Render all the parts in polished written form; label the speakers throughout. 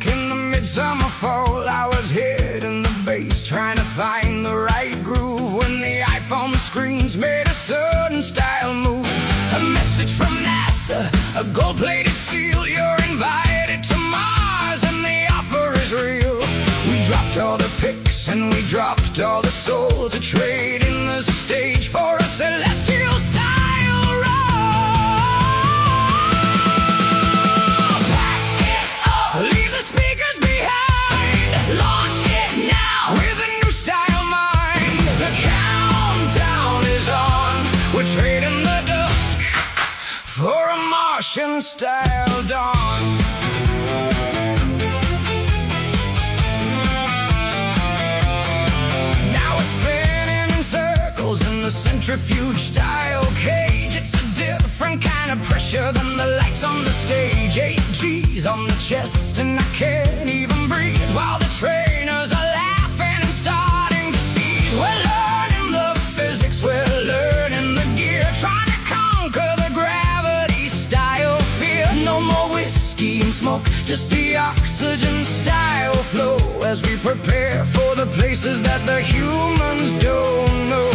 Speaker 1: in the midsummer fall, I was hitting the bass, trying to find the right groove, when the iPhone screens made a sudden style move. A message from NASA, a gold-plated seal, you're invited to Mars and the offer is real. We dropped all the pics and we dropped all the soul to trade in the stage for a celestial style roll. Pack it up, leave the speakers behind, launch it now with a new style mind. The countdown is on, we're trading the dusk for a Martian style dawn. The centrifuge style cage, it's a different kind of pressure than the lights on the stage. 8 G's on the chest and I can't even breathe, while the trainers are laughing and starting to see. We're learning the physics, we're learning the gear, trying to conquer the gravity style fear. No more whiskey and smoke, just the oxygen style flow, as we prepare for the places that the humans don't know.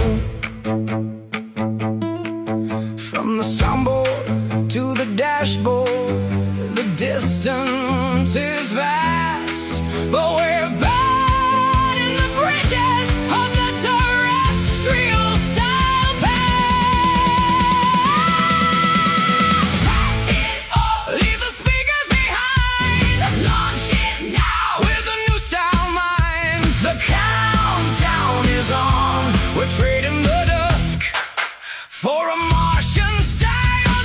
Speaker 1: From the soundboard to the dashboard, the distance is vast, but we're burning the bridges of the terrestrial style past. Pack it up, leave the speakers behind, launch it now with a new style mind. The countdown is on, we're trading the dusk for a Martian style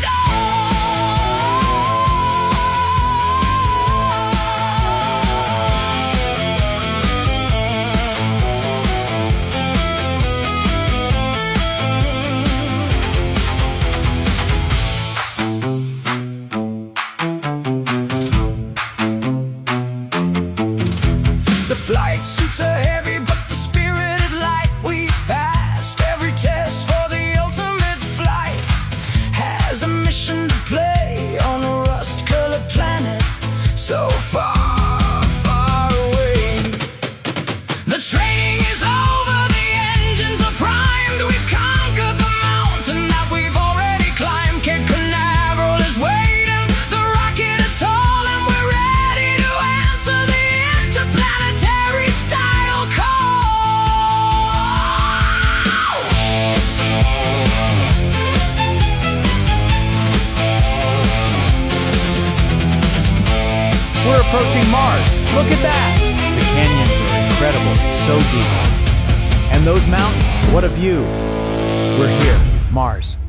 Speaker 1: The flight suits are heavy, but the spirit is light. We've passed every test for the ultimate flight. Has a mission to play on a rust-colored planet so far, far away. The training is over, the engines are primed. We've conquered the mountain that we've already climbed. Cape Canaveral is waiting, the rocket is tall, and we're ready to answer the interplanetary style call.
Speaker 2: We're approaching Mars. Look at that! The canyons are incredible, so deep. And those mountains, what a view! We're here, Mars.